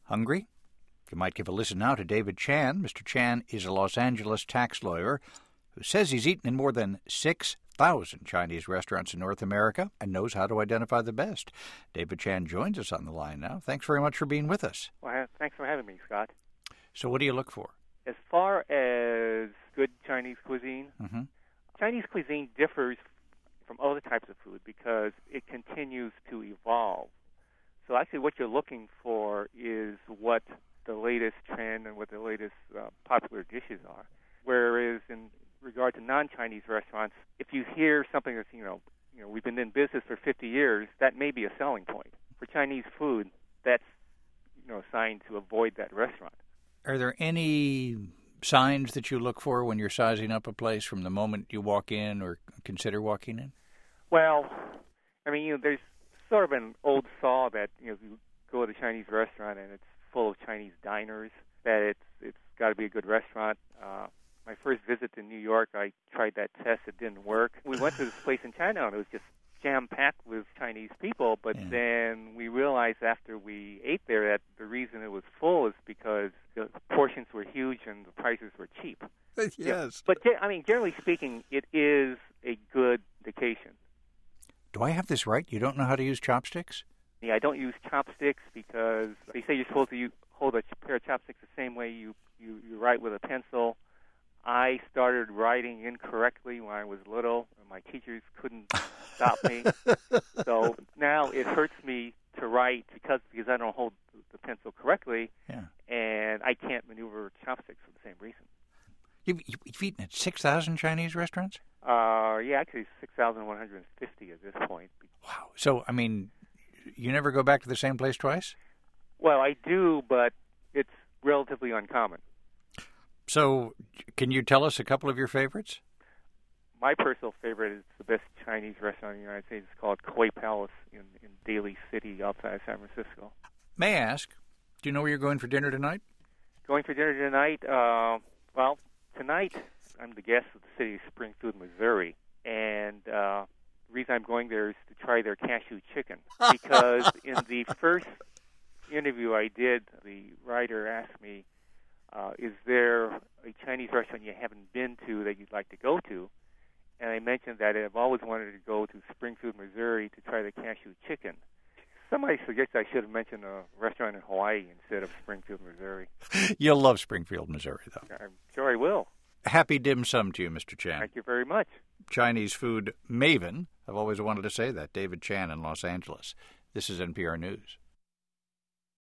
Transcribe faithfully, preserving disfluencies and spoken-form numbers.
Hungry? You might give a listen now to David Chan. Mister Chan is a Los Angeles tax lawyer who says he's eaten in more than six thousand Chinese restaurants in North America and knows how to identify the best. David Chan joins us on the line now. Thanks very much for being with us. Well, thanks for having me, Scott. So what do you look for? As far as good Chinese cuisine, Mm-hmm. Chinese cuisine differs from other types of food because it continues to evolve. So actually what you're looking for is what the latest trend and what the latest uh, popular dishes are. Whereas in regard to non-Chinese restaurants, if you hear something that's, you know, you know, we've been in business for fifty years, that may be a selling point. For Chinese food, that's, you know, a sign to avoid that restaurant. Are there any signs that you look for when you're sizing up a place from the moment you walk in or consider walking in? Well, I mean, you know, there's sort of an old saw that, you know, if you go to a Chinese restaurant and it's full of Chinese diners, that it's it's got to be a good restaurant. Uh, my first visit to New York, I tried that test. It didn't work. We went to this place in China, and it was just jam-packed with Chinese people, but yeah. Then we realized after we ate there that the reason it was full is because the portions were huge and the prices were cheap. Yes. Yeah. But, I mean, generally speaking, it is a good vacation. Do I have this right? You don't know how to use chopsticks? Yeah, I don't use chopsticks because they say you're supposed to use, hold a pair of chopsticks the same way you, you, you write with a pencil. I started writing incorrectly when I was little, and my teachers couldn't stop me. So now it hurts me to write because because I don't hold the pencil correctly, yeah. And I can't maneuver chopsticks for the same reason. You've, you've eaten at six thousand Chinese restaurants? Uh, yeah, actually six thousand one hundred fifty at this point. Wow. So, I mean, you never go back to the same place twice? Well, I do, but it's relatively uncommon. So, can you tell us a couple of your favorites? My personal favorite is the best Chinese restaurant in the United States. It's called Koi Palace in, in Daly City outside of San Francisco. May I ask, do you know where you're going for dinner tonight? Going for dinner tonight? Uh, well, tonight I'm the guest of the city of Springfield, Missouri, and uh, the reason I'm going there is to try their cashew chicken. Because in the first interview I did, the writer asked me, uh, is there a Chinese restaurant you haven't been to that you'd like to go to? And I mentioned that I've always wanted to go to Springfield, Missouri to try the cashew chicken. Somebody suggested I should have mentioned a restaurant in Hawaii instead of Springfield, Missouri. You'll love Springfield, Missouri, though. I'm sure I will. Happy dim sum to you, Mister Chan. Thank you very much. Chinese food maven. I've always wanted to say that. David Chan in Los Angeles. This is N P R News.